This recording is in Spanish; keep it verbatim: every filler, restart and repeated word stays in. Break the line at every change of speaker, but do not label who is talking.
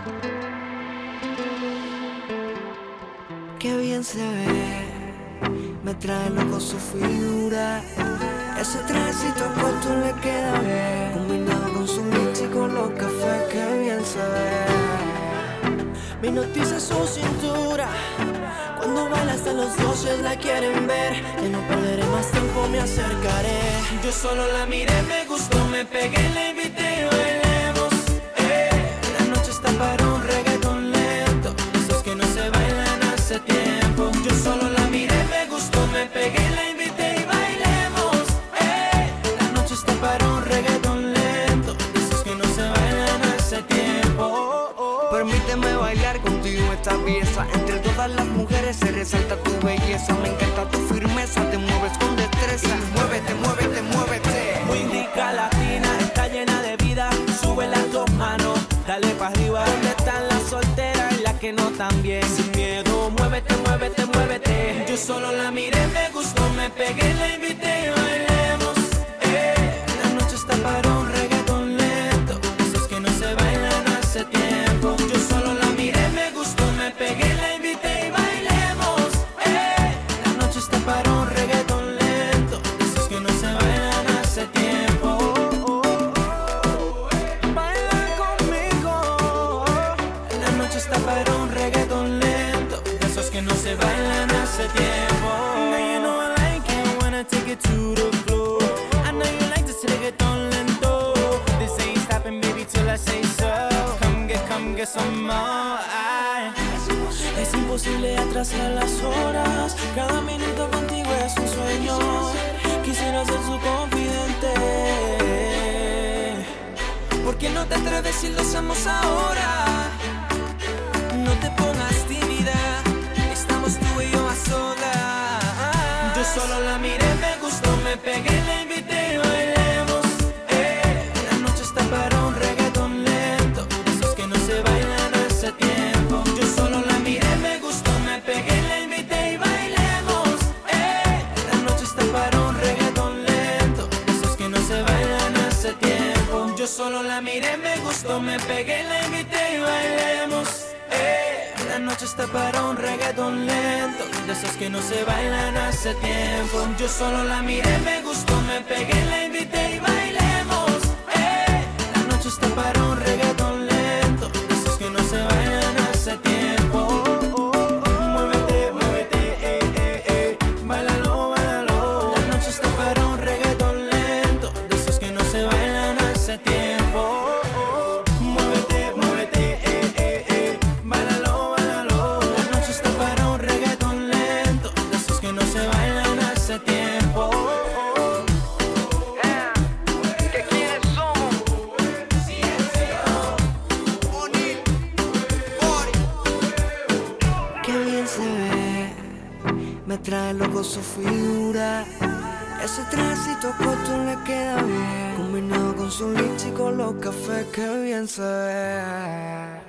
Qué bien se ve, me trae loco su figura. Ese trajecito corto le queda bien, combinado con su mix y con los cafés. Qué bien se ve. Me hipnotiza su cintura, cuando baila hasta los dioses la quieren ver. Ya no perderé más tiempo, me acercaré.
Yo solo la miré, me gustó, me pegué, la invité y bailemos. eh.
La noche está para un reggaetón lento,
Esos que no se bailan hace tiempo.
yo solo la miré, me gustó, me pegué, la invité y bailemos.
eh.
La noche está para un reggaetón lento,
Esos que no se bailan hace tiempo.
oh, oh.
Permíteme bailar contigo esta pieza. Entre todas las mujeres se resalta tu belleza. Me encanta tu firmeza, te mueves con destreza. Muévete, muévete, muévete.
Muy indica latina, está llena de vida. Sube las dos manos, dale pa' arriba. ¿Dónde están las solteras y las que no tan bien? Sin miedo, muévete, muévete, muévete.
Yo solo la miré, me gustó, me pegué, la invité y bailemos.
eh.
La noche está para un reggaetón lento,
Esos que no se bailan hace tiempo.
yo solo la miré, me gustó, me pegué, la invité y bailemos.
eh.
La noche está para un reggaetón lento,
Esos que no se bailan hace tiempo.
baila conmigo. La noche está para un reggaetón lento,
Esos que no se bailan hace tiempo.
now you know I like it when I take it to the floor. I know you like this reggaetón lento.
This ain't stopping, baby, till I say so. Come get, come get some more. Ay.
Es imposible atrasar las horas, cada minuto contigo es un sueño. Quisiera ser su confidente. ¿Por qué no te atreves si lo hacemos ahora? No te pongas tímida, estamos tú y yo a solas.
Yo solo la miré, me gustó, me pegué, la invité y bailemos. eh.
La noche está para un reggaetón lento,
Esos que no se bailan hace tiempo.
yo solo la miré, me gustó, me pegué, la invité y bailemos.
eh.
La noche está para un reggaetón lento,
Esos que no se bailan hace tiempo.
yo solo la miré, me gustó, me pegué, la invité y bailemos.
eh.
La noche está para un reggaetón lento,
De esos que no se bailan hace tiempo.
yo solo la miré, me gustó, me pegué, la invité y bailemos.
eh.
La noche está para un reggaetón lento,
Esos que no se bailan hace tiempo.
muévete, muévete, eh, eh, eh, bailalo, bailalo. La noche está para un reggaetón lento,
De esos que no se bailan hace tiempo.
muévete, muévete, eh, eh, eh, bailalo, bailalo. La noche está para un reggaetón lento,
De esos que no se bailan hace tiempo.
¿Que quiénes somos? O'Neal, Bori.
qué bien se ve, me trae loco su figura. Ese trajecito corto le queda bien, combinado con su lips y con los cafés. Qué bien se ve.